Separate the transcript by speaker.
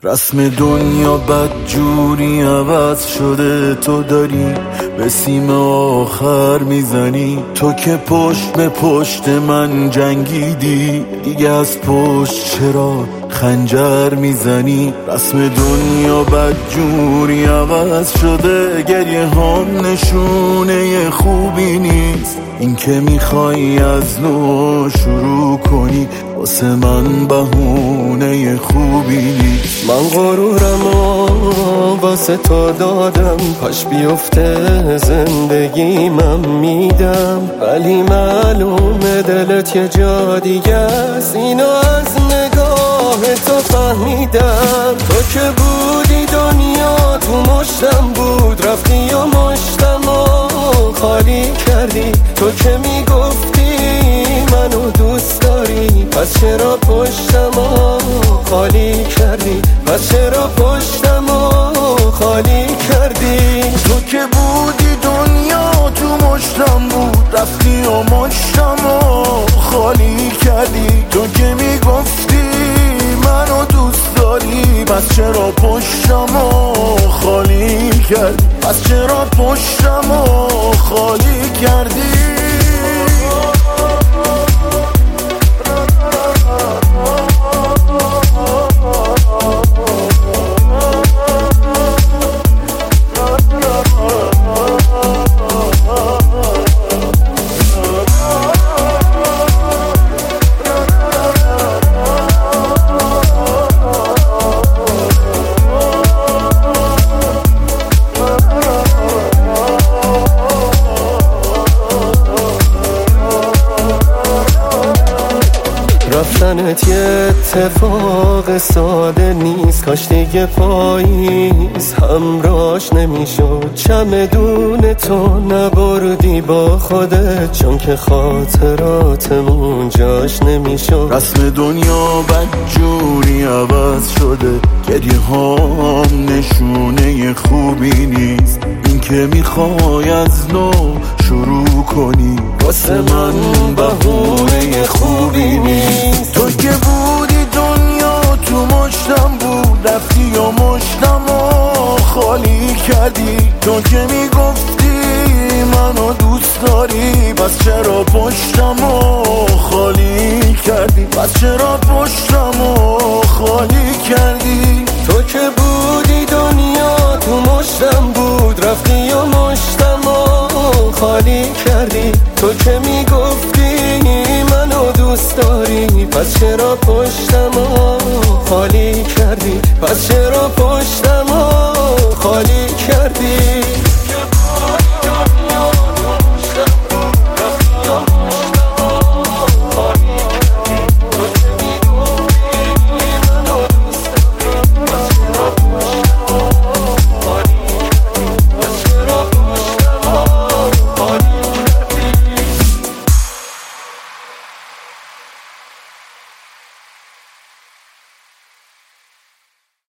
Speaker 1: رسم دنیا بدجوری عوض شده، تو داری به سیم آخر میزنی. تو که پشت به پشت من جنگیدی، دیگه از پشت چرا خنجر میزنی؟ رسم دنیا بدجوری عوض شده، گریه هم نشونه خوبی نیست. این که میخوای از نو شروع کنی، واسه من بهونه خوبی نیست.
Speaker 2: من غرورم واسه تو دادم، کاش بیفته زندگیمم میدم، ولی معلومه دلت یه جا دیگه است. اینو از نگاه تو فهمیدم. تو که بودی دنیا تو مشتم بود، رفتی و مشتم و خالی کردی. تو که میگفتی منو دوست داری، پس چرا پشتم و خالی کردی؟ پس چرا پشتم و خالی کردی؟
Speaker 1: تو که بودی دنیا تو مشتم بود، رفتی و مشتم و خالی کردی. تو که میگفتی منو دوست داری، پس چرا پشتم و خالی کردی؟ پس چرا پشتم و خالی کردی؟
Speaker 2: رفتنت یه اتفاق ساده نیست، کاش دیگه پاییز همراش نمیشد. چمدون تو نبردی با خودت، چون که خاطراتمون جاش نمیشد.
Speaker 1: رسم دنیا بدجوری عوض شده، گریه هم نشونه خوبی نیست. این که میخوای از نو شروع کنی، واسه من بهونه خوبی نیست. تو که بودی دنیا تو مشتم بود، رفتی و مشتم و خالی کردی. تو که میگفتی منو دوست داری، پس چرا پشتم و خالی کردی؟ پس چرا پشتم و خالی کردی؟
Speaker 2: تو که بودی دنیا تو مشتم بود، رفتی و مشتم و خالی کردی. تو که میگفتی منو دوست داری، پس چرا پشتم و خالی کردی؟